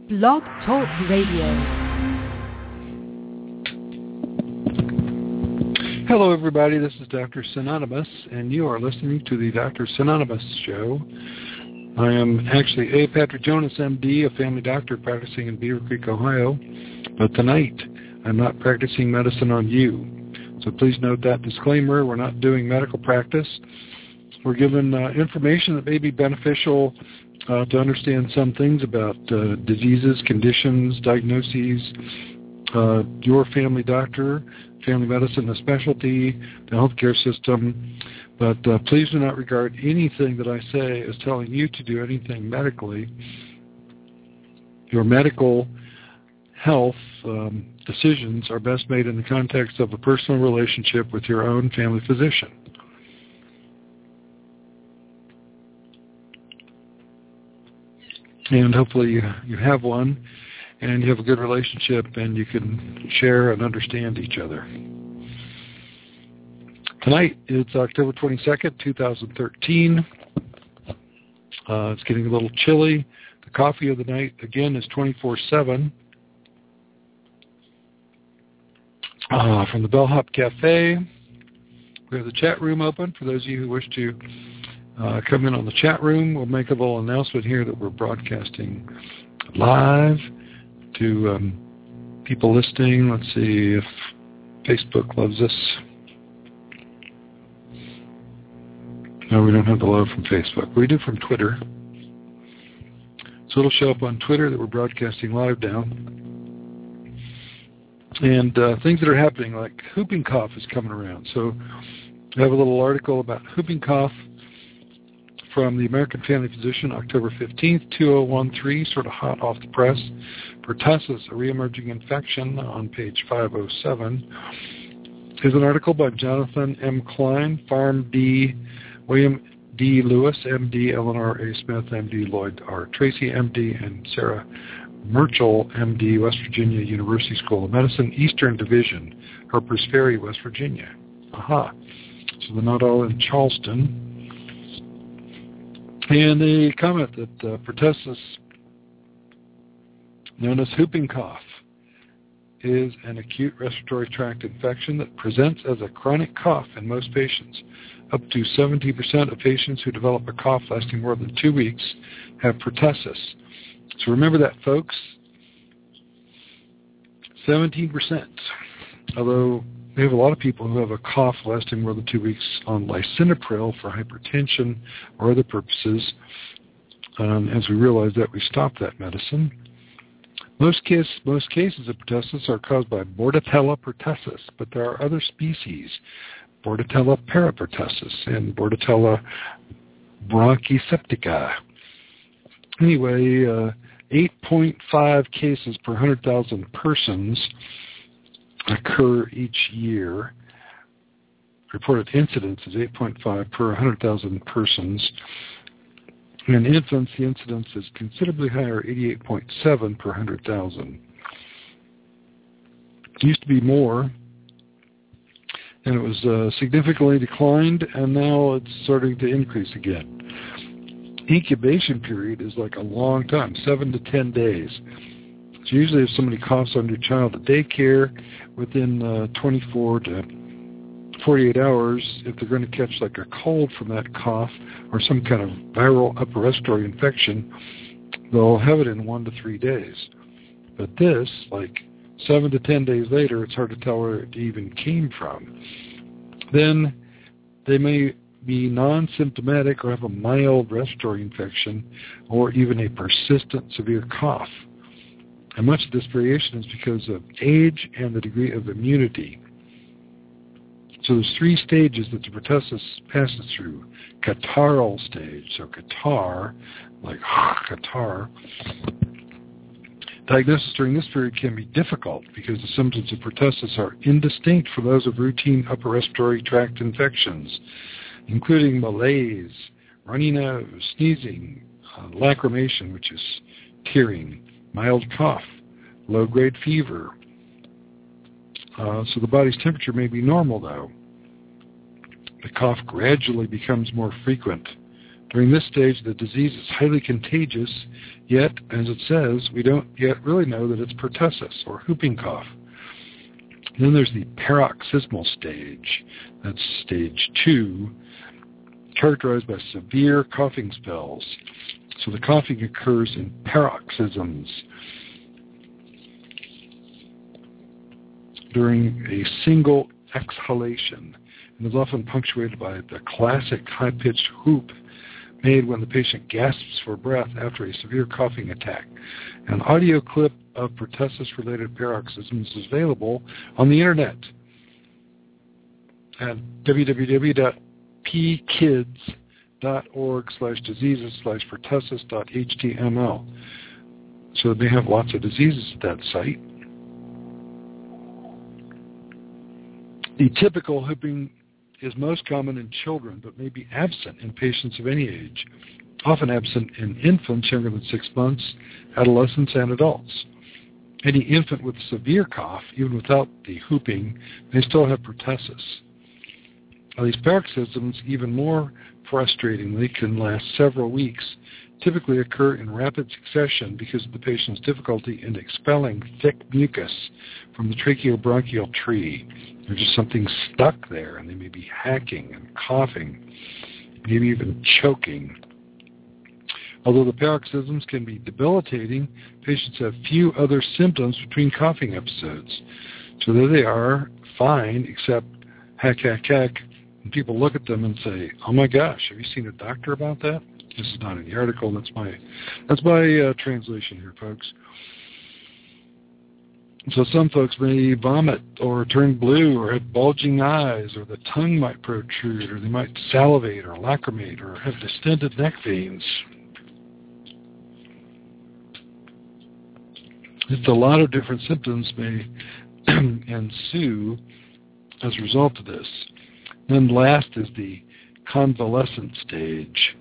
Blog Talk Radio. Hello, everybody. This is Dr. Synonymous, and you are listening to the Dr. Synonymous Show. I am actually A. Patrick Jonas, M.D., a family doctor practicing in Beaver Creek, Ohio. But tonight, I'm not practicing medicine on you. So please note that disclaimer. We're not doing medical practice. We're given information that may be beneficial to understand some things about diseases, conditions, diagnoses, your family doctor, family medicine, a specialty, the healthcare system. But please do not regard anything that I say as telling you to do anything medically. Your medical health decisions are best made in the context of a personal relationship with your own family physician. And hopefully you have one, and you have a good relationship, and you can share and understand each other. Tonight, it's October 22nd, 2013. It's getting a little chilly. The coffee of the night, again, is 24/7. From the Bellhop Cafe, we have the chat room open for those of you who wish to come in on the chat room. We'll make a little announcement here that we're broadcasting live to people listening. Let's see if Facebook loves us. No, we don't have the love from Facebook. We do from Twitter. So it'll show up on Twitter that we're broadcasting live now. And things that are happening, like whooping cough is coming around. So I have a little article about whooping cough from the American Family Physician, October 15th, 2013, sort of hot off the press. Pertussis, a reemerging infection, on page 507. Here's an article by Jonathan M. Klein, Farm D., William D. Lewis, M.D., Eleanor A. Smith, M.D., Lloyd R. Tracy, M.D., and Sarah Merchel, M.D., West Virginia University School of Medicine, Eastern Division, Harpers Ferry, West Virginia. Aha. So they're not all in Charleston. And they comment that pertussis, known as whooping cough, is an acute respiratory tract infection that presents as a chronic cough in most patients. Up to 70% of patients who develop a cough lasting more than 2 weeks have pertussis. So remember that, folks. 17%. Although we have a lot of people who have a cough lasting more than 2 weeks on lisinopril for hypertension or other purposes. As we realize that, we stop that medicine. Most cases of pertussis are caused by Bordetella pertussis, but there are other species, Bordetella parapertussis and Bordetella bronchoseptica. Anyway, 8.5 cases per 100,000 persons occur each year. Reported incidence is 8.5 per 100,000 persons. In infants, the incidence is considerably higher, 88.7 per 100,000. It used to be more, and it was significantly declined, and now it's starting to increase again. Incubation period is like a long time, 7 to 10 days. So usually if somebody coughs on your child at daycare, within 24 to 48 hours, if they're going to catch like a cold from that cough or some kind of viral upper respiratory infection, they'll have it in 1 to 3 days. But this, like 7 to 10 days later, it's hard to tell where it even came from. Then they may be non-symptomatic or have a mild respiratory infection or even a persistent severe cough. And much of this variation is because of age and the degree of immunity. So there's 3 stages that the pertussis passes through. Catarrhal stage, so catarrh, like catarrh. Diagnosis during this period can be difficult because the symptoms of pertussis are indistinct from those of routine upper respiratory tract infections, including malaise, runny nose, sneezing, lacrimation, which is tearing, mild cough, low-grade fever. So the body's temperature may be normal, though. The cough gradually becomes more frequent During this stage, the disease is highly contagious, yet, as it says, we don't yet really know that it's pertussis or whooping cough. Then there's the paroxysmal stage. That's stage 2, characterized by severe coughing spells. So the coughing occurs in paroxysms during a single exhalation and is often punctuated by the classic high-pitched whoop made when the patient gasps for breath after a severe coughing attack. An audio clip of pertussis-related paroxysms is available on the internet at www.pkids.org/diseases/pertussis.html. So they have lots of diseases at that site. The typical whooping is most common in children, but may be absent in patients of any age, often absent in infants younger than 6 months, adolescents, and adults. Any infant with severe cough, even without the whooping, may still have pertussis. Now, these paroxysms, even more frustratingly, can last several weeks, typically occur in rapid succession because of the patient's difficulty in expelling thick mucus from the tracheobronchial tree. There's just something stuck there, and they may be hacking and coughing, maybe even choking. Although the paroxysms can be debilitating, patients have few other symptoms between coughing episodes. So there they are, fine, except hack, hack, hack. And people look at them and say, "Oh my gosh, have you seen a doctor about that?" This is not in the article. That's my translation here, folks. So some folks may vomit or turn blue or have bulging eyes, or the tongue might protrude, or they might salivate or lacrimate or have distended neck veins. Just a lot of different symptoms may ensue as a result of this. Then last is the convalescent stage.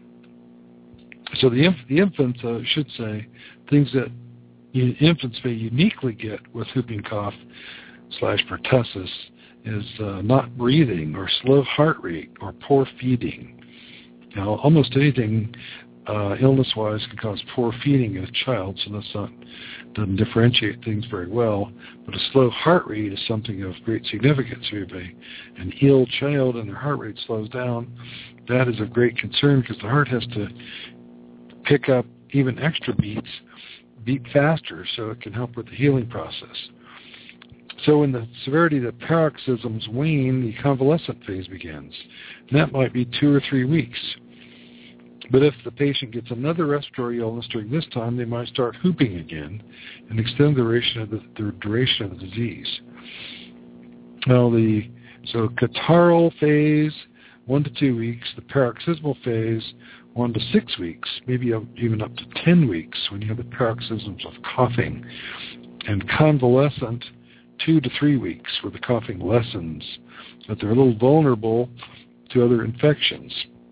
So the infants, should say, things that infants may uniquely get with whooping cough / pertussis is not breathing or slow heart rate or poor feeding. Now, almost anything illness-wise can cause poor feeding in a child, so doesn't differentiate things very well. But a slow heart rate is something of great significance. If you have an ill child and their heart rate slows down, that is of great concern because the heart has to pick up even extra beat faster so it can help with the healing process. So when the severity of the paroxysms wane, the convalescent phase begins. And that might be 2 or 3 weeks. But if the patient gets another respiratory illness during this time, they might start whooping again and extend the duration of the disease. Now, so catarrhal phase, 1 to 2 weeks. The paroxysmal phase, 1 to 6 weeks, maybe even up to 10 weeks when you have the paroxysms of coughing. And convalescent, 2 to 3 weeks where the coughing lessens, but they're a little vulnerable to other infections.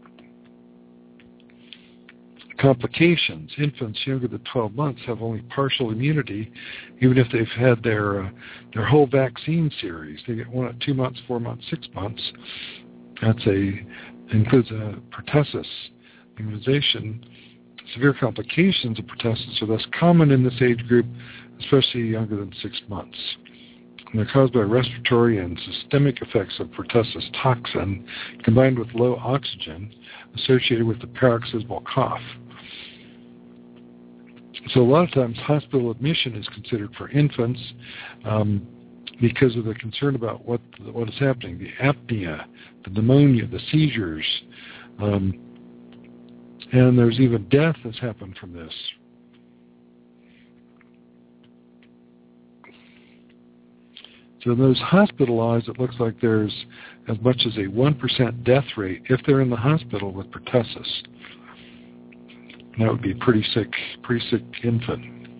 Complications. Infants younger than 12 months have only partial immunity, even if they've had their whole vaccine series. They get one at 2 months, 4 months, 6 months. Includes a pertussis immunization. Severe complications of pertussis are less common in this age group, especially younger than 6 months. And they're caused by respiratory and systemic effects of pertussis toxin combined with low oxygen associated with the paroxysmal cough. So a lot of times hospital admission is considered for infants because of the concern about what is happening, the apnea, the pneumonia, the seizures, and there's even death that's happened from this. So those hospitalized, it looks like there's as much as a 1% death rate if they're in the hospital with pertussis. That would be a pretty sick infant.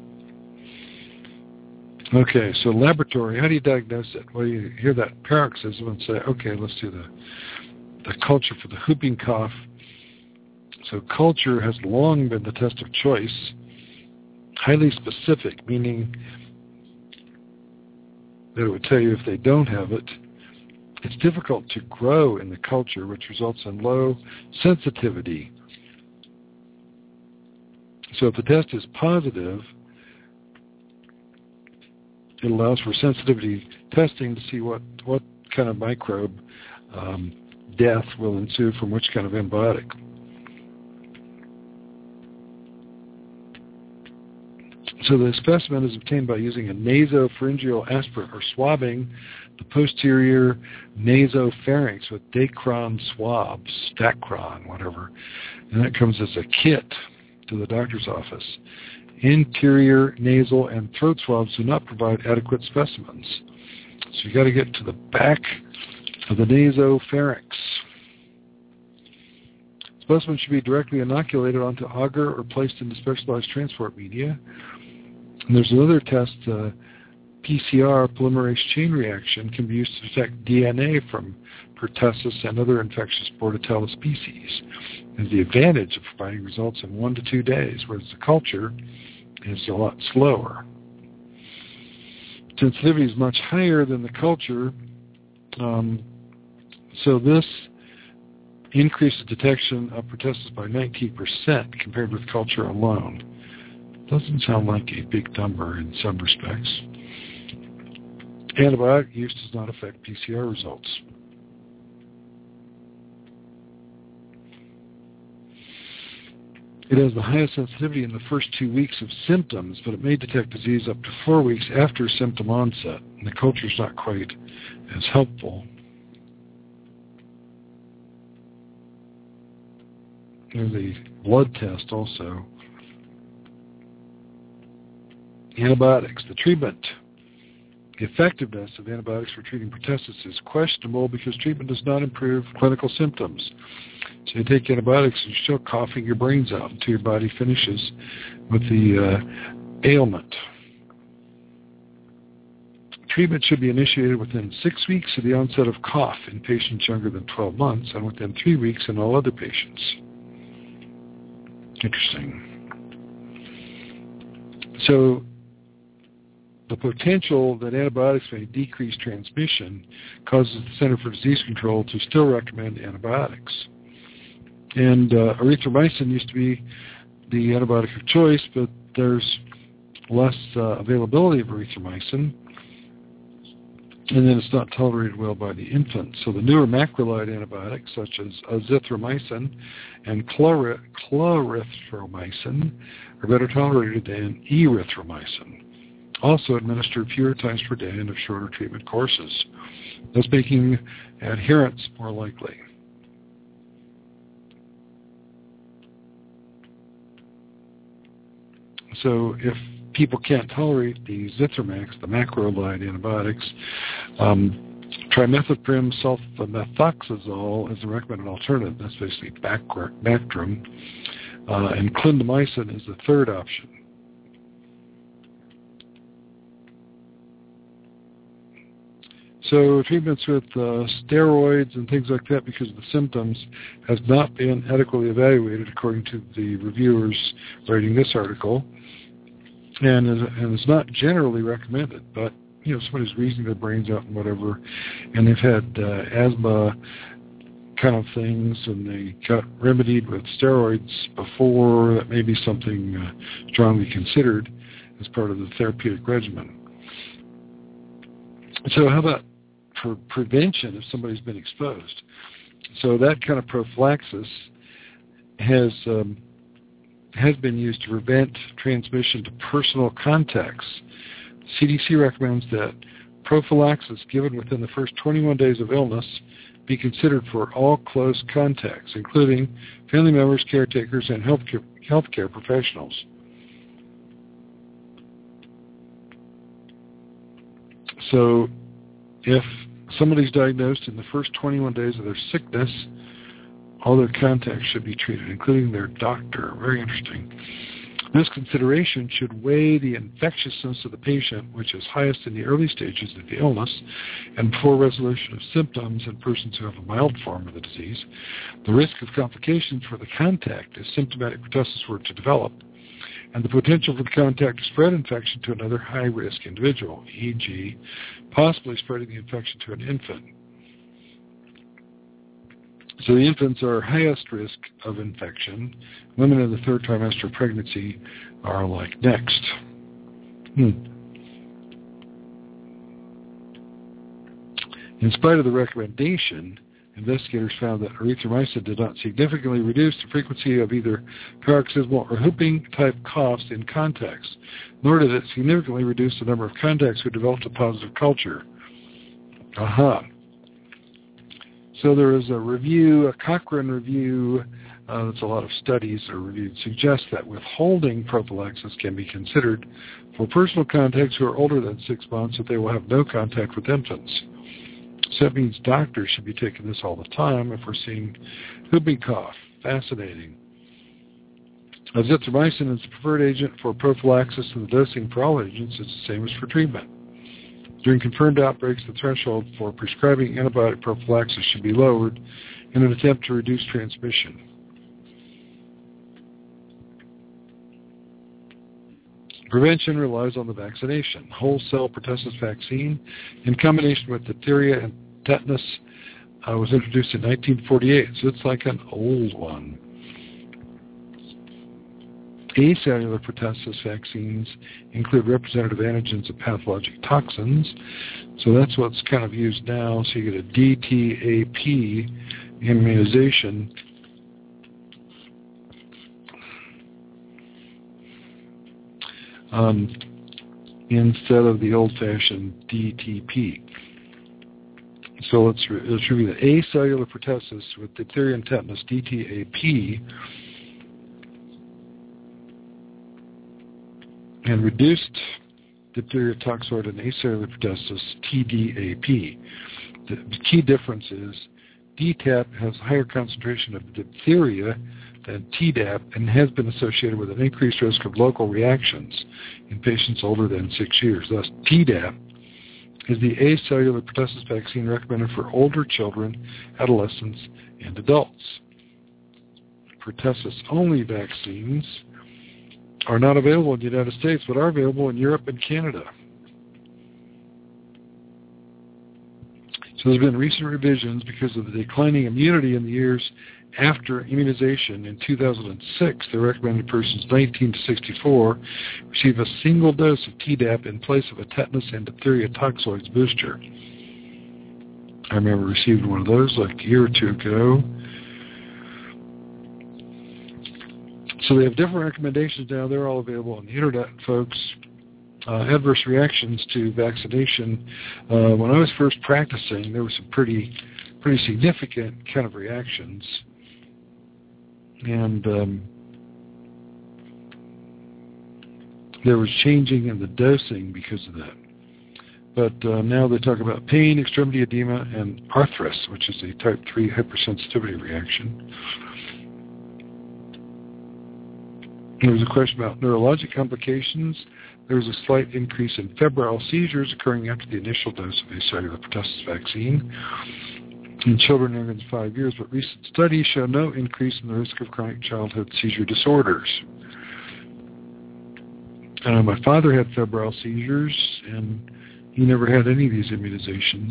Okay, so laboratory, how do you diagnose it? Well, you hear that paroxysm and say, okay, let's do the culture for the whooping cough. So culture has long been the test of choice, highly specific, meaning that it would tell you if they don't have it, It's difficult to grow in the culture, which results in low sensitivity. So if the test is positive, it allows for sensitivity testing to see what kind of microbe death will ensue from which kind of antibiotic. So the specimen is obtained by using a nasopharyngeal aspirate or swabbing the posterior nasopharynx with Dacron swabs, Dacron, whatever. And that comes as a kit to the doctor's office. Interior nasal and throat swabs do not provide adequate specimens. So you got to get to the back of the nasopharynx. Specimens should be directly inoculated onto agar or placed into specialized transport media. And there's another test, PCR, polymerase chain reaction, can be used to detect DNA from pertussis and other infectious Bordetella species. And the advantage of providing results in 1 to 2 days, whereas the culture is a lot slower. Sensitivity is much higher than the culture, so this increases detection of pertussis by 19% compared with culture alone. Doesn't sound like a big number in some respects. Antibiotic use does not affect PCR results. It has the highest sensitivity in the first 2 weeks of symptoms, but it may detect disease up to 4 weeks after symptom onset, and the culture is not quite as helpful. There's the blood test also. Antibiotics. The treatment, the effectiveness of antibiotics for treating pertussis is questionable because treatment does not improve clinical symptoms. So you take antibiotics and you're still coughing your brains out until your body finishes with the ailment. Treatment should be initiated within 6 weeks of the onset of cough in patients younger than 12 months and within 3 weeks in all other patients. Interesting. So the potential that antibiotics may decrease transmission causes the Center for Disease Control to still recommend antibiotics. And erythromycin used to be the antibiotic of choice, but there's less availability of erythromycin, and then it's not tolerated well by the infant. So the newer macrolide antibiotics, such as azithromycin and clarithromycin, are better tolerated than erythromycin. Also administered fewer times per day and of shorter treatment courses, thus making adherence more likely. So if people can't tolerate the Zithromax, the macrolide antibiotics, trimethoprim sulfamethoxazole is the recommended alternative. That's basically Bactrim. And clindamycin is the third option. So treatments with steroids and things like that because of the symptoms has not been adequately evaluated according to the reviewers writing this article, and is not generally recommended. But somebody's wheezing their brains out and whatever, and they've had asthma kind of things, and they got remedied with steroids before, that may be something strongly considered as part of the therapeutic regimen. So how about for prevention if somebody's been exposed? So that kind of prophylaxis has been used to prevent transmission to personal contacts. CDC recommends that prophylaxis given within the first 21 days of illness be considered for all close contacts, including family members, caretakers, and healthcare professionals. So if somebody's diagnosed in the first 21 days of their sickness, all their contacts should be treated, including their doctor. Very interesting. This consideration should weigh the infectiousness of the patient, which is highest in the early stages of the illness and before resolution of symptoms in persons who have a mild form of the disease, the risk of complications for the contact if symptomatic pertussis were to develop, and the potential for the contact to spread infection to another high-risk individual, e.g., possibly spreading the infection to an infant. So the infants are highest risk of infection. Women in the third trimester of pregnancy are like next. In spite of the recommendation, investigators found that erythromycin did not significantly reduce the frequency of either paroxysmal or whooping-type coughs in contacts, nor did it significantly reduce the number of contacts who developed a positive culture. So there is a review, a Cochrane review, that's a lot of studies are reviewed, suggests that withholding prophylaxis can be considered for personal contacts who are older than 6 months if they will have no contact with infants. So that means doctors should be taking this all the time if we're seeing whooping cough. Fascinating. Azithromycin is the preferred agent for prophylaxis, and the dosing for all agents is the same as for treatment. During confirmed outbreaks, the threshold for prescribing antibiotic prophylaxis should be lowered in an attempt to reduce transmission. Prevention relies on the vaccination. Whole cell pertussis vaccine, in combination with diphtheria and tetanus, was introduced in 1948, so it's like an old one. Acellular pertussis vaccines include representative antigens of pathologic toxins, so that's what's kind of used now. So you get a DTaP immunization. Instead of the old-fashioned DTP. So let's review the acellular pertussis with diphtheria and tetanus, DTaP, and reduced diphtheria toxoid and acellular pertussis, TDAP. The key difference is DTaP has a higher concentration of diphtheria than Tdap and has been associated with an increased risk of local reactions in patients older than 6 years. Thus, Tdap is the acellular pertussis vaccine recommended for older children, adolescents, and adults. Pertussis-only vaccines are not available in the United States, but are available in Europe and Canada. So there's been recent revisions because of the declining immunity in the years after immunization. In 2006, the recommended persons 19 to 64 receive a single dose of Tdap in place of a tetanus and diphtheria toxoids booster. I remember receiving one of those like a year or two ago. So they have different recommendations now. They're all available on the internet, folks. Adverse reactions to vaccination. When I was first practicing, there were some pretty significant kind of reactions. And there was changing in the dosing because of that. But now they talk about pain, extremity edema, and arthritis, which is a type 3 hypersensitivity reaction. There was a question about neurologic complications. There was a slight increase in febrile seizures occurring after the initial dose of acellular pertussis vaccine in children younger than 5 years, but recent studies show no increase in the risk of chronic childhood seizure disorders. My father had febrile seizures, and he never had any of these immunizations.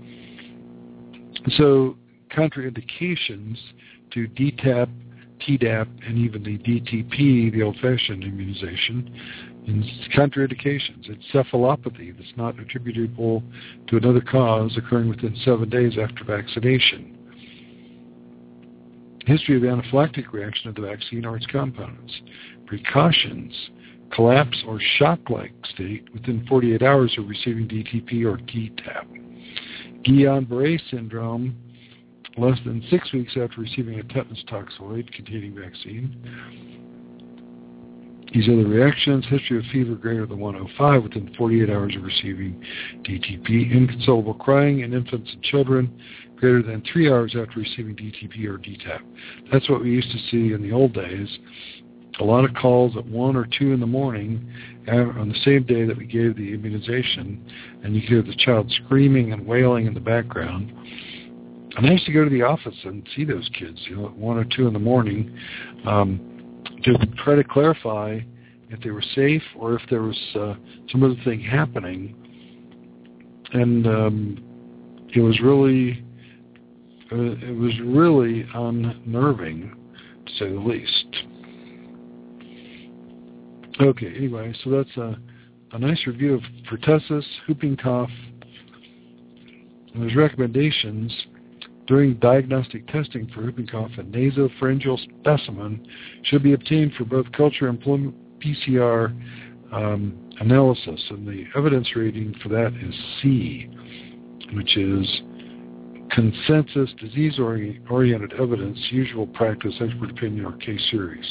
So contraindications to DTaP, Tdap, and even the DTP, the old-fashioned immunization, and contraindications. Encephalopathy that's not attributable to another cause occurring within 7 days after vaccination. History of anaphylactic reaction to the vaccine or its components. Precautions. Collapse or shock-like state within 48 hours of receiving DTP or DTaP. Guillain-Barré syndrome less than 6 weeks after receiving a tetanus toxoid-containing vaccine. These are the reactions. History of fever greater than 105 within 48 hours of receiving DTP. Inconsolable crying in infants and children greater than 3 hours after receiving DTP or DTaP. That's what we used to see in the old days. A lot of calls at 1 or 2 in the morning on the same day that we gave the immunization, and you could hear the child screaming and wailing in the background. And I used to go to the office and see those kids, at 1 or 2 in the morning, to try to clarify if they were safe or if there was some other thing happening. And it was really it was really unnerving, to say the least. Okay, anyway, so that's a nice review of pertussis, whooping cough. And there's recommendations during diagnostic testing for whooping cough. A nasopharyngeal specimen should be obtained for both culture and PCR analysis, and the evidence rating for that is C, which is consensus, disease-oriented evidence, usual practice, expert opinion, or case series.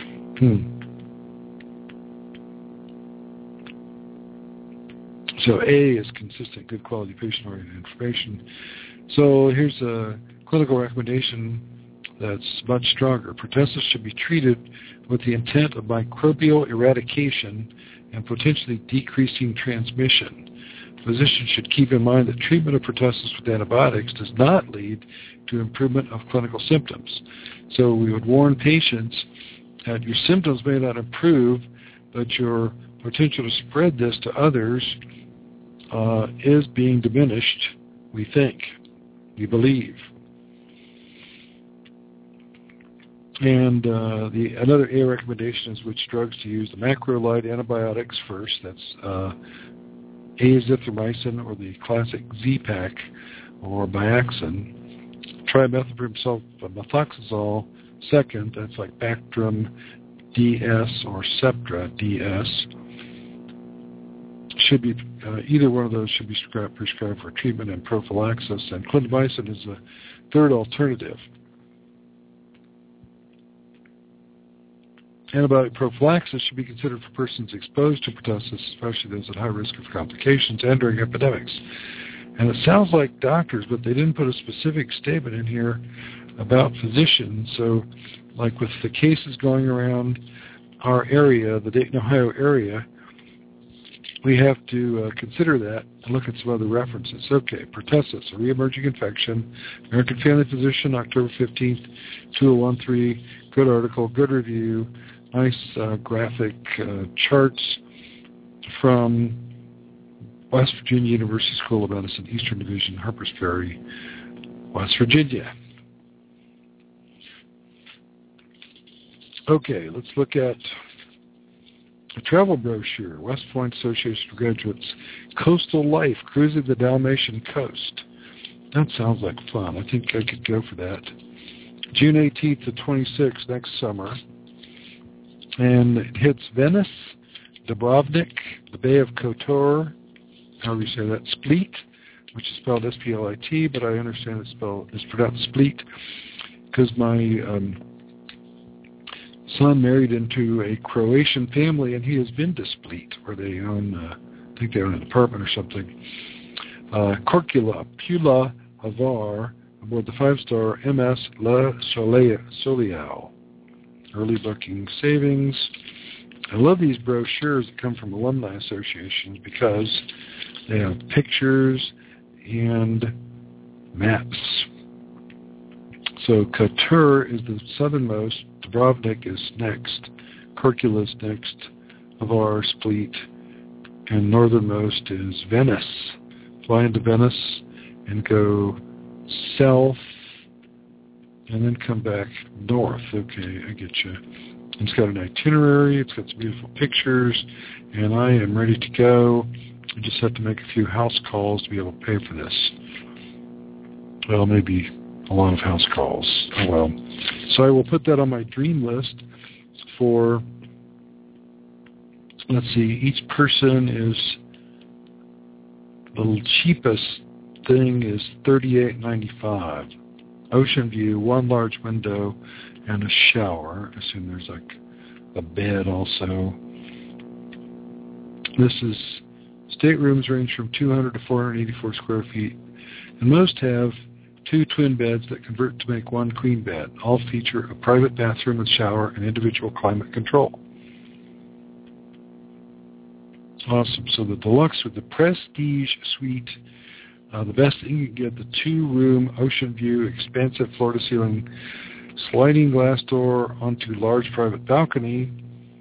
So A is consistent, good quality, patient-oriented information. So here's a clinical recommendation that's much stronger. Pertussis should be treated with the intent of microbial eradication and potentially decreasing transmission. Physicians should keep in mind that treatment of pertussis with antibiotics does not lead to improvement of clinical symptoms. So we would warn patients that your symptoms may not improve, but your potential to spread this to others is being diminished, we think, we believe. And another A recommendation is which drugs to use. The macrolide antibiotics first. That's azithromycin or the classic Z-Pak or Biaxin. Trimethoprim methoxazole second. That's like Bactrim DS or Septra DS. Should be either one of those should be prescribed for treatment and prophylaxis. And clindamycin is the third alternative. Antibiotic prophylaxis should be considered for persons exposed to pertussis, especially those at high risk of complications and during epidemics. And it sounds like doctors, but they didn't put a specific statement in here about physicians. So, like with the cases going around our area, the Dayton, Ohio area, we have to consider that and look at some other references. Okay, pertussis, a reemerging infection. American Family Physician, October 15th, 2013. Good article, good review. Nice graphic charts from West Virginia University School of Medicine, Eastern Division, Harpers Ferry, West Virginia. Okay, let's look at a travel brochure, West Point Association of Graduates, Coastal Life, Cruising the Dalmatian Coast. That sounds like fun. I think I could go for that. June 18th to 26th next summer. And it hits Venice, Dubrovnik, the Bay of Kotor, however you say that, Split, which is spelled S-P-L-I-T, but I understand it's pronounced Split, because my son married into a Croatian family, and he has been to Split, where they own, I think they own an apartment or something. Korčula, Pula, Hvar, aboard the 5-star MS La Soleil. Early booking savings. I love these brochures that come from alumni associations because they have pictures and maps. So Kotor is the southernmost, Dubrovnik is next, Korčula is next, Hvar, Split, and northernmost is Venice. Fly into Venice and go south and then come back north. Okay, I get you. It's got an itinerary. It's got some beautiful pictures, and I am ready to go. I just have to make a few house calls to be able to pay for this. Well, maybe a lot of house calls. Oh, well. So I will put that on my dream list for, let's see, each person is, the cheapest thing is $38.95. Ocean view, one large window, and a shower. I assume there's like a bed also. This is, staterooms range from 200 to 484 square feet, and most have 2 twin beds that convert to make 1 queen bed. All feature a private bathroom with shower and individual climate control. Awesome. So the deluxe or the prestige suite, the best thing you can get, the 2-room ocean view, expansive floor-to-ceiling sliding glass door onto large private balcony.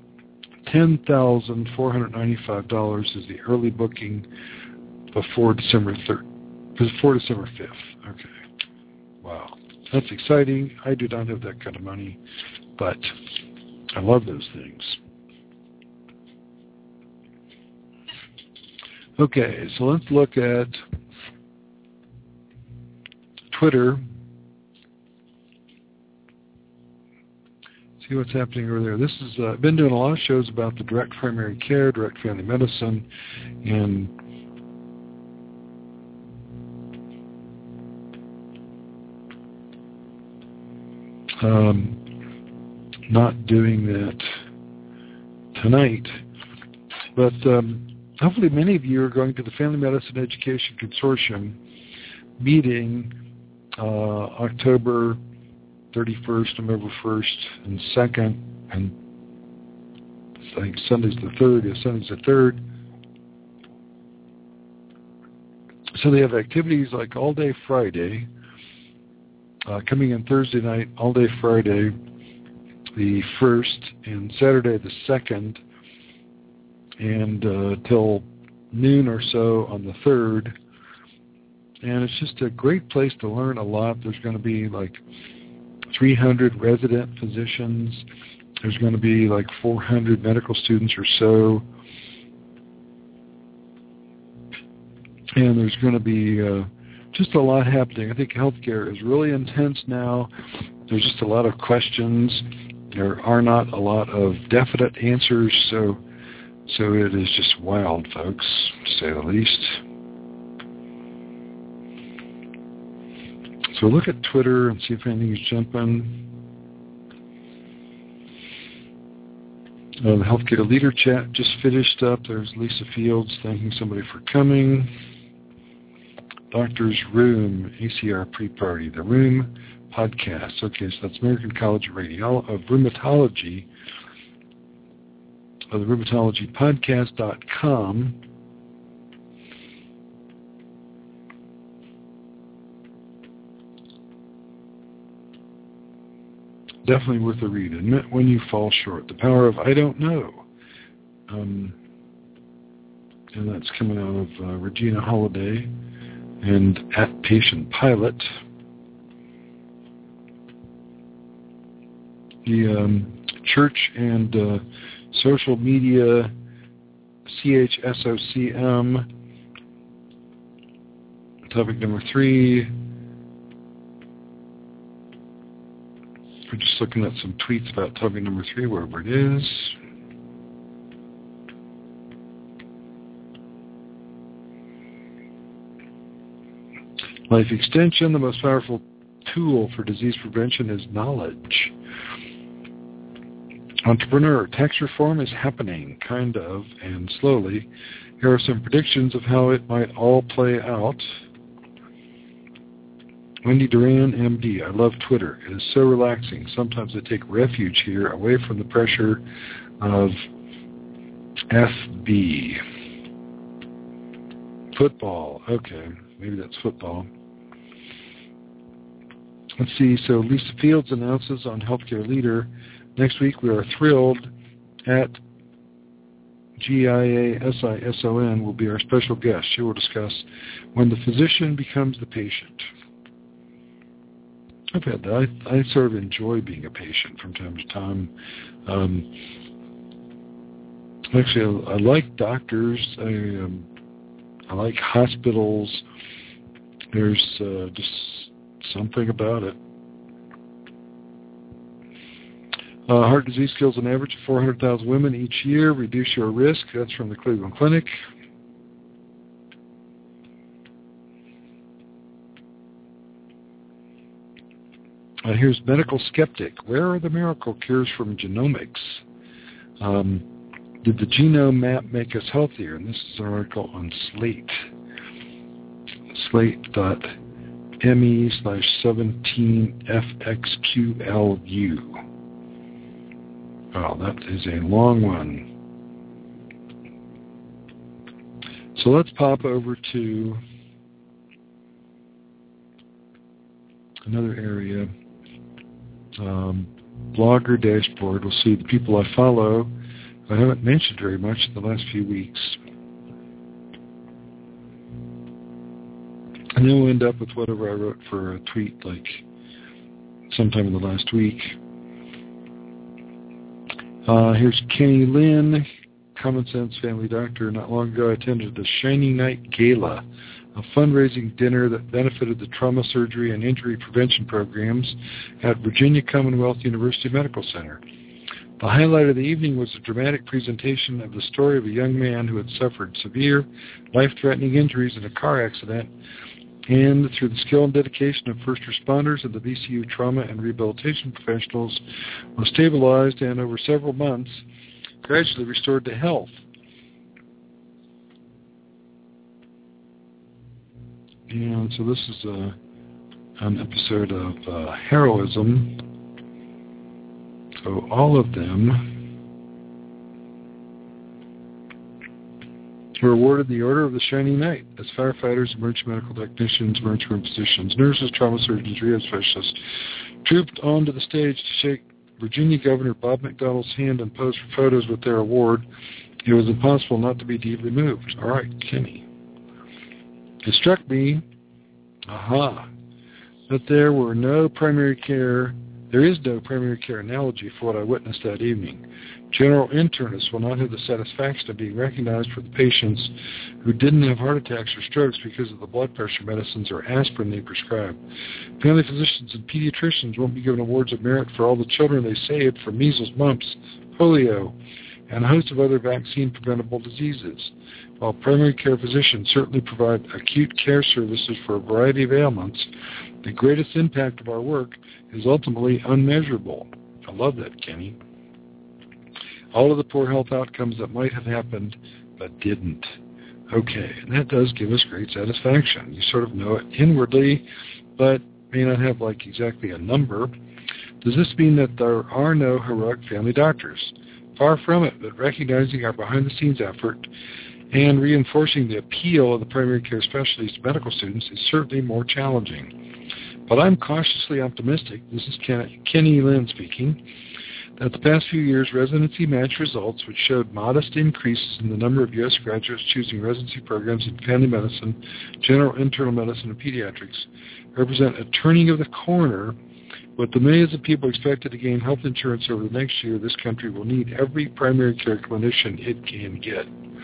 $10,495 is the early booking before December 5th. Okay. wow, that's exciting. I do not have that kind of money, but I love those things. Okay, so let's look at Twitter. See what's happening over there. This is I've been doing a lot of shows about the direct primary care, direct family medicine, and not doing that tonight. But hopefully many of you are going to the Family Medicine Education Consortium meeting October 31st, November 1st, and 2nd, and I think Sunday's the 3rd. Yeah, Sunday's the 3rd. So they have activities like all day Friday, coming in Thursday night, all day Friday, the 1st, and Saturday the 2nd, and till noon or so on the 3rd. And it's just a great place to learn a lot. There's going to be like 300 resident physicians. There's going to be like 400 medical students or so. And there's going to be just a lot happening. I think healthcare is really intense now. There's just a lot of questions. There are not a lot of definite answers, so it is just wild, folks, to say the least. So look at Twitter and see if anything is jumping. The Healthcare Leader Chat just finished up. There's Lisa Fields thanking somebody for coming. Doctor's Room, ACR Pre-Party, the Room Podcast. Okay, so that's American College of Rheumatology, the rheumatologypodcast.com. Definitely worth a read. Admit when you fall short. The Power of I Don't Know. And that's coming out of Regina Holiday and At Patient Pilot. The Church and Social Media, CHSOCM, topic number 3. We're just looking at some tweets about topic number 3, wherever it is. Life extension, the most powerful tool for disease prevention is knowledge. Entrepreneur, tax reform is happening, kind of, and slowly. Here are some predictions of how it might all play out. Wendy Duran, MD. I love Twitter. It is so relaxing. Sometimes I take refuge here, away from the pressure of FB. Football. Okay, maybe that's football. Let's see. So Lisa Fields announces on Healthcare Leader, next week we are thrilled at GIASISON will be our special guest. She will discuss when the physician becomes the patient. I've had that. I sort of enjoy being a patient from time to time. Actually, I like doctors. I like hospitals. There's just something about it. Heart disease kills an average of 400,000 women each year. Reduce your risk. That's from the Cleveland Clinic. Here's Medical Skeptic. Where are the miracle cures from genomics? Did the genome map make us healthier? And this is an article on Slate. Slate.me/17FXQLU. Wow, that is a long one. So let's pop over to another area. Blogger dashboard. We'll see the people I follow. I haven't mentioned very much in the last few weeks. And then we'll end up with whatever I wrote for a tweet like sometime in the last week. Here's Kenny Lynn, Common Sense Family Doctor. Not long ago I attended the Shiny Night Gala, a fundraising dinner that benefited the trauma surgery and injury prevention programs at Virginia Commonwealth University Medical Center. The highlight of the evening was a dramatic presentation of the story of a young man who had suffered severe, life-threatening injuries in a car accident, and through the skill and dedication of first responders and the VCU trauma and rehabilitation professionals, was stabilized and over several months gradually restored to health. And so this is an episode of heroism. So all of them were awarded the Order of the Shining Knight as firefighters, emergency medical technicians, emergency room physicians, nurses, trauma surgeons, rehab specialists trooped onto the stage to shake Virginia Governor Bob McDonnell's hand and pose for photos with their award. It was impossible not to be deeply moved. All right, Kenny. It struck me, that there is no primary care analogy for what I witnessed that evening. General internists will not have the satisfaction of being recognized for the patients who didn't have heart attacks or strokes because of the blood pressure medicines or aspirin they prescribe. Family physicians and pediatricians won't be given awards of merit for all the children they saved from measles, mumps, polio, and a host of other vaccine-preventable diseases. While primary care physicians certainly provide acute care services for a variety of ailments, the greatest impact of our work is ultimately unmeasurable. I love that, Kenny. All of the poor health outcomes that might have happened but didn't. Okay, and that does give us great satisfaction. You sort of know it inwardly, but may not have like exactly a number. Does this mean that there are no heroic family doctors? Far from it, but recognizing our behind-the-scenes effort and reinforcing the appeal of the primary care specialties to medical students is certainly more challenging. But I'm cautiously optimistic, this is Kenny Lynn speaking, that the past few years' residency match results, which showed modest increases in the number of U.S. graduates choosing residency programs in family medicine, general internal medicine, and pediatrics, represent a turning of the corner. With the millions of people expected to gain health insurance over the next year, this country will need every primary care clinician it can get.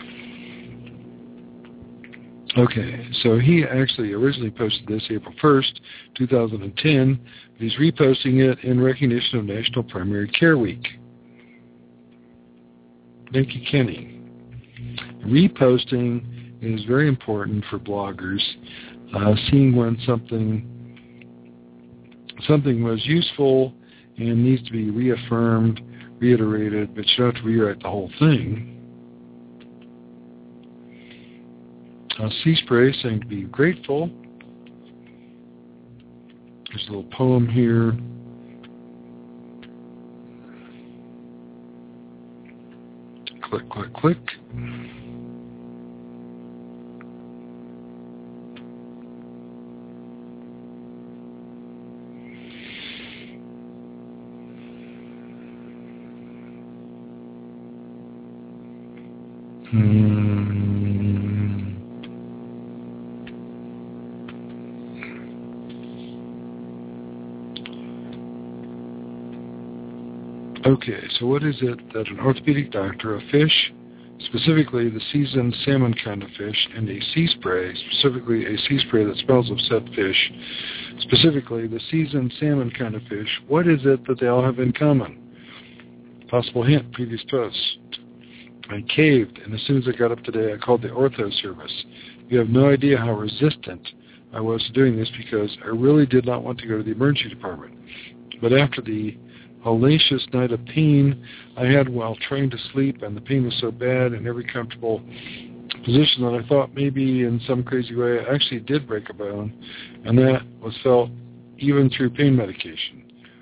Okay, so he actually originally posted this April 1st, 2010. He's reposting it in recognition of National Primary Care Week. Thank you, Kenny. Reposting is very important for bloggers. Seeing when something was useful and needs to be reaffirmed, reiterated, but you don't have to rewrite the whole thing. Sea Spray saying to be grateful. There's a little poem here. Click, click, click. Okay, so what is it that an orthopedic doctor, a fish, specifically the seasoned salmon kind of fish, and a sea spray, specifically a sea spray that smells of said fish, specifically the seasoned salmon kind of fish, what is it that they all have in common? Possible hint, previous post. I caved, and as soon as I got up today, I called the ortho service. You have no idea how resistant I was to doing this because I really did not want to go to the emergency department. But after the hellacious night of pain I had while trying to sleep, and the pain was so bad in every comfortable position that I thought maybe in some crazy way I actually did break a bone, and that was felt even through pain medication.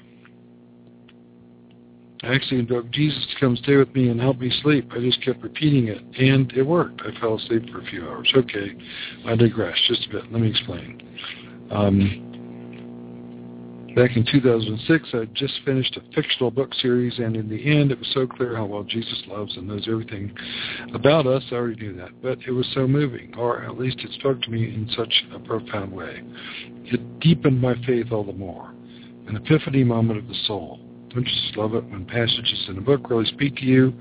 I actually invoked Jesus to come stay with me and help me sleep. I just kept repeating it, and it worked. I fell asleep for a few hours. Okay, I digress just a bit. Let me explain. Back in 2006, I had just finished a fictional book series, and in the end, it was so clear how well Jesus loves and knows everything about us. I already knew that, but it was so moving, or at least it spoke to me in such a profound way. It deepened my faith all the more, an epiphany moment of the soul. Don't you just love it when passages in a book really speak to you?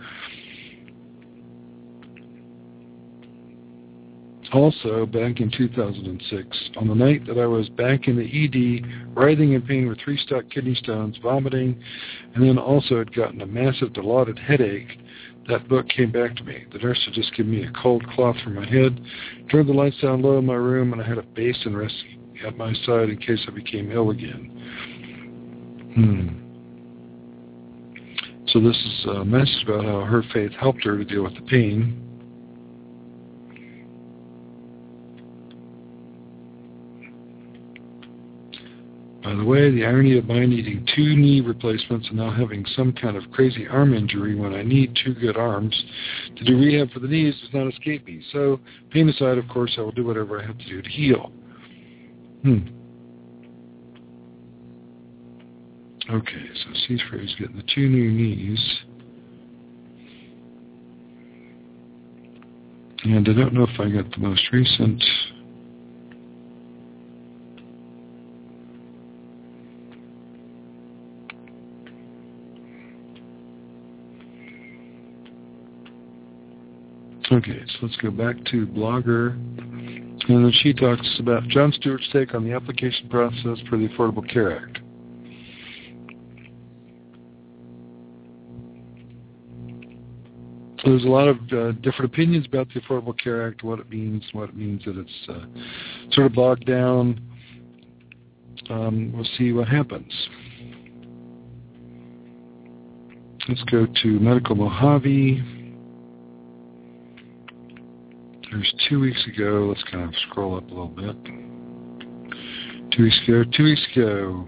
Also, back in 2006, on the night that I was back in the ED, writhing in pain with 3 stuck kidney stones, vomiting, and then also had gotten a massive dilated headache, that book came back to me. The nurse had just given me a cold cloth for my head, turned the lights down low in my room, and I had a basin resting at my side in case I became ill again. So this is a message about how her faith helped her to deal with the pain. By the way, the irony of my needing 2 knee replacements and now having some kind of crazy arm injury when I need 2 good arms to do rehab for the knees does not escape me. So, pain aside, of course, I will do whatever I have to do to heal. Okay, so Seafray's getting the 2 new knees. And I don't know if I got the most recent. Okay, so let's go back to Blogger. And then she talks about Jon Stewart's take on the application process for the Affordable Care Act. So there's a lot of different opinions about the Affordable Care Act, what it means that it's sort of bogged down. We'll see what happens. Let's go to Medical Mojave. There's 2 weeks ago. Let's kind of scroll up a little bit. 2 weeks ago.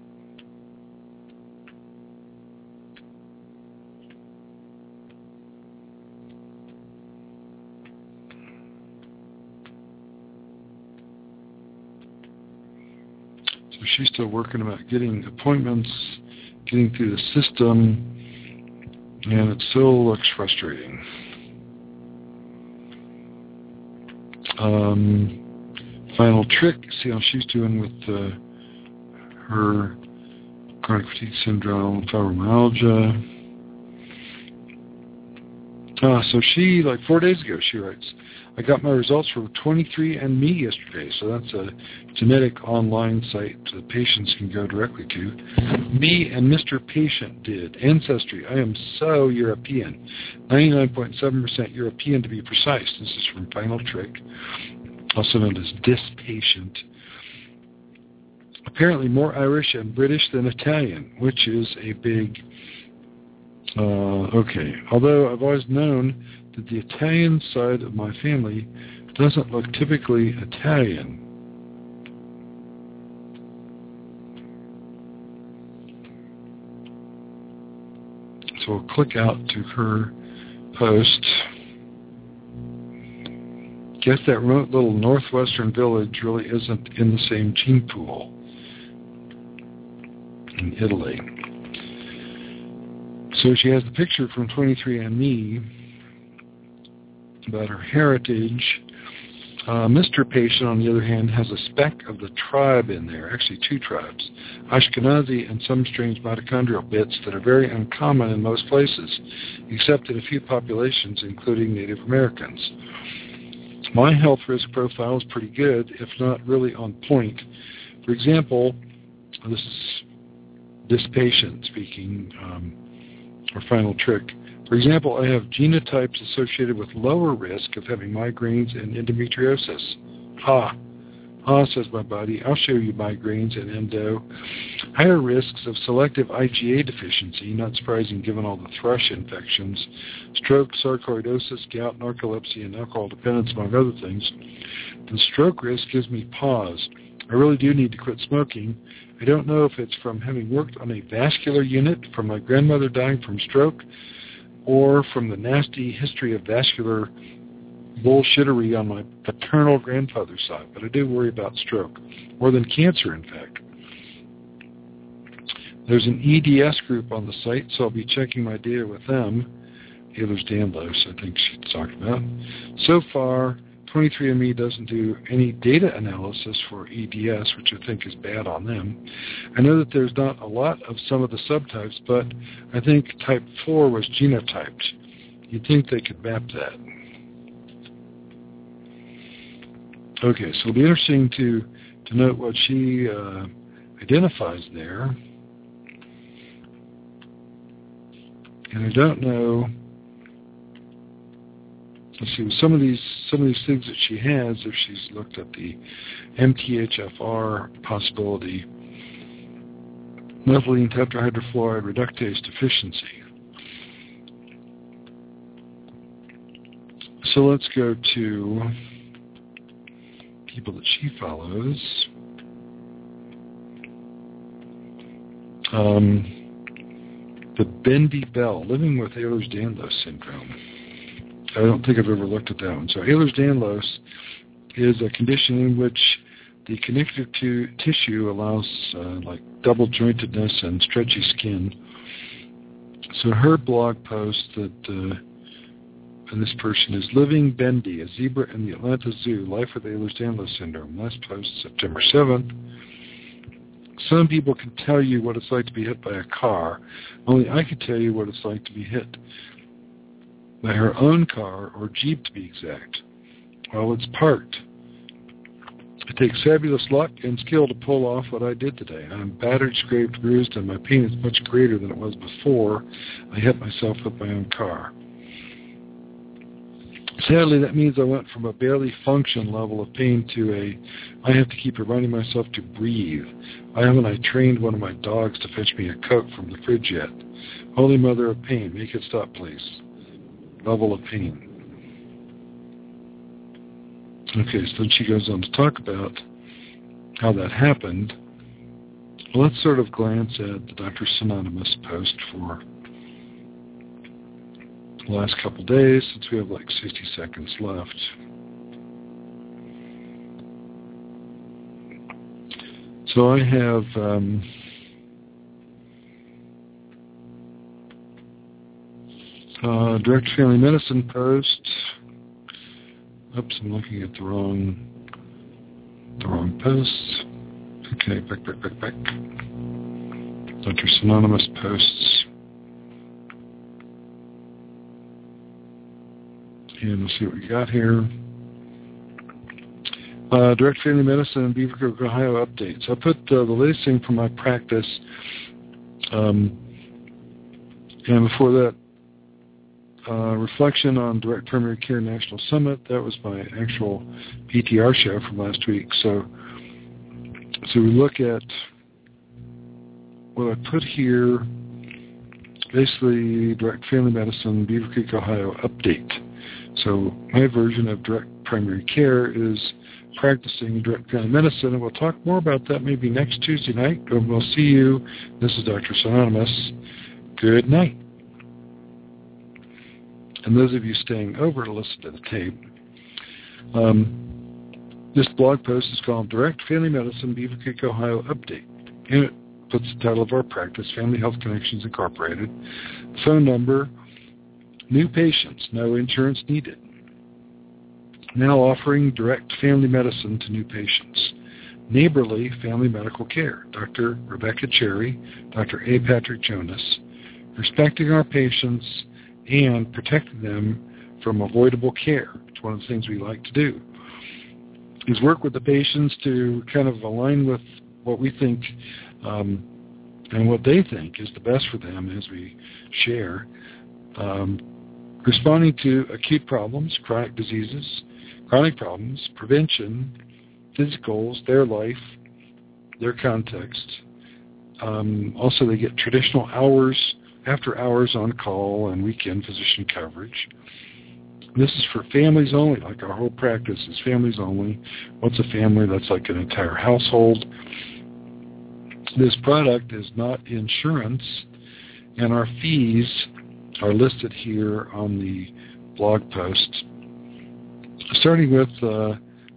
So she's still working about getting appointments, getting through the system, and it still looks frustrating. Final trick, see how she's doing with her chronic fatigue syndrome, fibromyalgia. So she, 4 days ago, she writes, I got my results from 23andMe yesterday, so that's a genetic online site that patients can go directly to. Me and Mr. Patient did. Ancestry, I am so European. 99.7% European to be precise. This is from Final Trick, also known as Dispatient. Apparently more Irish and British than Italian, which is a big... okay. Although I've always known that the Italian side of my family doesn't look typically Italian. So we'll click out to her post. Guess that remote little northwestern village really isn't in the same gene pool in Italy. So she has the picture from 23andMe about her heritage. Mr. Patient, on the other hand, has a speck of the tribe in there, actually 2 tribes, Ashkenazi and some strange mitochondrial bits that are very uncommon in most places, except in a few populations, including Native Americans. My health risk profile is pretty good, if not really on point. For example, this is this patient speaking, or Final Trick. For example, I have genotypes associated with lower risk of having migraines and endometriosis. Says my body, I'll show you migraines and endo. Higher risks of selective IgA deficiency, not surprising given all the thrush infections, stroke, sarcoidosis, gout, narcolepsy, and alcohol dependence, among other things. The stroke risk gives me pause. I really do need to quit smoking. I don't know if it's from having worked on a vascular unit, from my grandmother dying from stroke, or from the nasty history of vascular bullshittery on my paternal grandfather's side. But I do worry about stroke, more than cancer, in fact. There's an EDS group on the site, so I'll be checking my data with them. Ehlers-Danlos, I think she's talking about. So far, 23andMe doesn't do any data analysis for EDS, which I think is bad on them. I know that there's not a lot of some of the subtypes, but I think type 4 was genotyped. You'd think they could map that. Okay, so it'll be interesting to note what she identifies there. And I don't know. Let's see, some of these things that she has, if she's looked at the MTHFR possibility, methylene tetrahydrofluoride reductase deficiency. So let's go to people that she follows. The Bendy Bell, living with Ehlers-Danlos syndrome. I don't think I've ever looked at that one. So Ehlers-Danlos is a condition in which the connective tissue allows like double jointedness and stretchy skin. So her blog post that and this person is Living Bendy, a zebra in the Atlanta Zoo, Life with Ehlers-Danlos syndrome. Last post, September 7th. Some people can tell you what it's like to be hit by a car. Only I can tell you what it's like to be hit by her own car, or Jeep to be exact, while it's parked. It takes fabulous luck and skill to pull off what I did today. I'm battered, scraped, bruised, and my pain is much greater than it was before I hit myself with my own car. Sadly, that means I went from a barely function level of pain to I have to keep reminding myself to breathe. Why haven't I trained one of my dogs to fetch me a Coke from the fridge yet? Holy Mother of Pain, make it stop, please. Level of pain. Okay, so then she goes on to talk about how that happened. Well, let's sort of glance at the Doctors Anonymous post for the last couple days, since we have like 60 seconds left. So I have Direct Family Medicine post. Oops, I'm looking at the wrong posts. Okay, back. Doctors Anonymous posts. And we'll see what we got here. Direct Family Medicine and Beavercreek, Ohio updates. I put the latest thing from my practice. And before that, reflection on Direct Primary Care National Summit. That was my actual PTR show from last week. So we look at what I put here, basically Direct Family Medicine, Beavercreek, Ohio update. So my version of Direct Primary Care is practicing Direct Family Medicine, and we'll talk more about that maybe next Tuesday night. And we'll see you. This is Dr. Anonymous. Good night. And those of you staying over to listen to the tape, this blog post is called Direct Family Medicine, Beavercreek, Ohio Update. And it puts the title of our practice, Family Health Connections Incorporated. Phone number, new patients, no insurance needed. Now offering direct family medicine to new patients. Neighborly family medical care, Dr. Rebecca Cherry, Dr. A. Patrick Jonas. Respecting our patients and protecting them from avoidable care. It's one of the things we like to do, is work with the patients to kind of align with what we think and what they think is the best for them as we share. Responding to acute problems, chronic diseases, chronic problems, prevention, physicals, their life, their context. Also, they get traditional hours, after hours on call and weekend physician coverage. This is for families only, like our whole practice is families only. What's a family? That's like an entire household. This product is not insurance, and our fees are listed here on the blog post. Starting with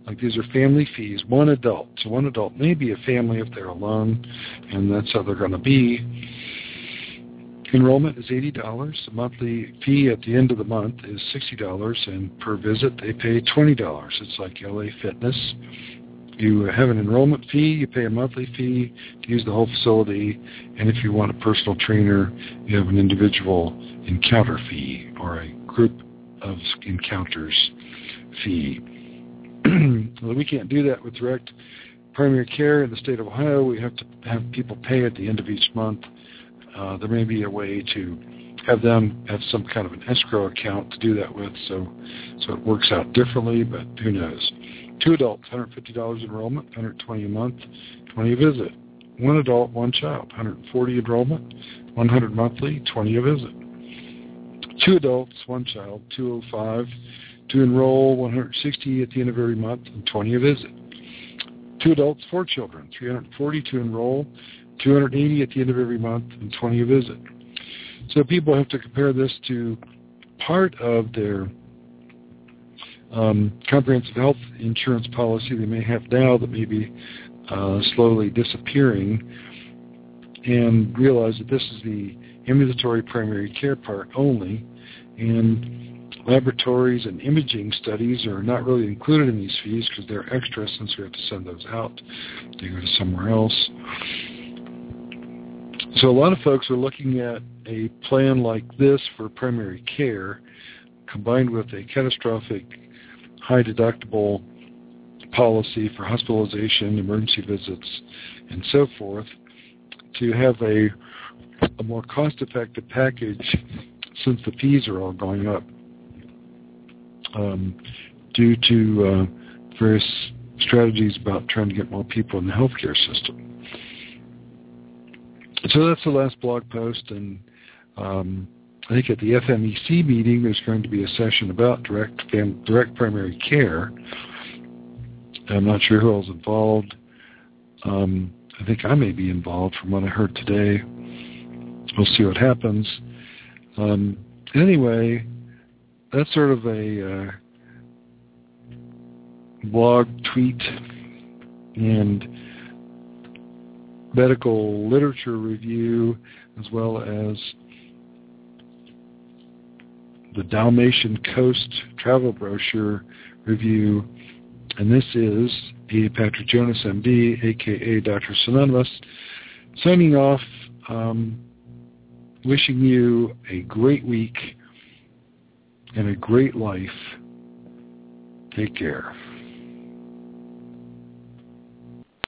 Like these are family fees, one adult. So one adult may be a family if they're alone, and that's how they're going to be. Enrollment is $80. The monthly fee at the end of the month is $60, and per visit they pay $20. It's like LA Fitness. You have an enrollment fee, you pay a monthly fee to use the whole facility, and if you want a personal trainer, you have an individual encounter fee or a group of encounters fee. Well, we can't do that with direct primary care in the state of Ohio. We have to have people pay at the end of each month. There may be a way to have them have some kind of an escrow account to do that with, so it works out differently, but who knows. 2 adults, $150 enrollment, $120 a month, $20 a visit. 1 adult, 1 child, $140 enrollment, $100 monthly, $20 a visit. 2 adults, 1 child, $205 to enroll, $160 at the end of every month, and $20 a visit. 2 adults, 4 children, $340 to enroll, $280 at the end of every month, and $20 a visit. So people have to compare this to part of their comprehensive health insurance policy they may have now that may be slowly disappearing, and realize that this is the ambulatory primary care part only, and laboratories and imaging studies are not really included in these fees because they're extra since we have to send those out. They go to somewhere else. So a lot of folks are looking at a plan like this for primary care combined with a catastrophic high deductible policy for hospitalization, emergency visits, and so forth to have a more cost-effective package since the fees are all going up due to various strategies about trying to get more people in the healthcare system. So that's the last blog post, and I think at the FMEC meeting there's going to be a session about direct primary care. I'm not sure who else is involved. I think I may be involved from what I heard today. We'll see what happens. Anyway, that's sort of a blog tweet and medical literature review, as well as the Dalmatian Coast travel brochure review. And this is A. Patrick Jonas, MD, a.k.a. Dr. Synonymous, signing off, wishing you a great week and a great life. Take care.